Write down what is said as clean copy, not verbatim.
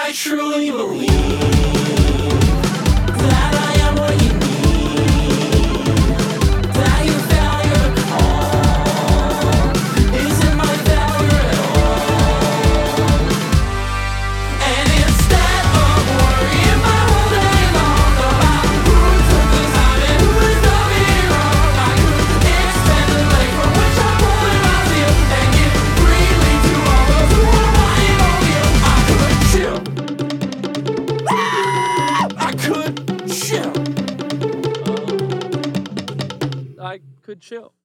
I truly believe that I am what you need, that your failure to call isn't my failure at all. And instead of worrying my whole day long about who took the time and who is done me wrong, I could extend the length from which I'm holding my view and give freely to all those who are wanting on you. I could chill. I could chill. I could chill.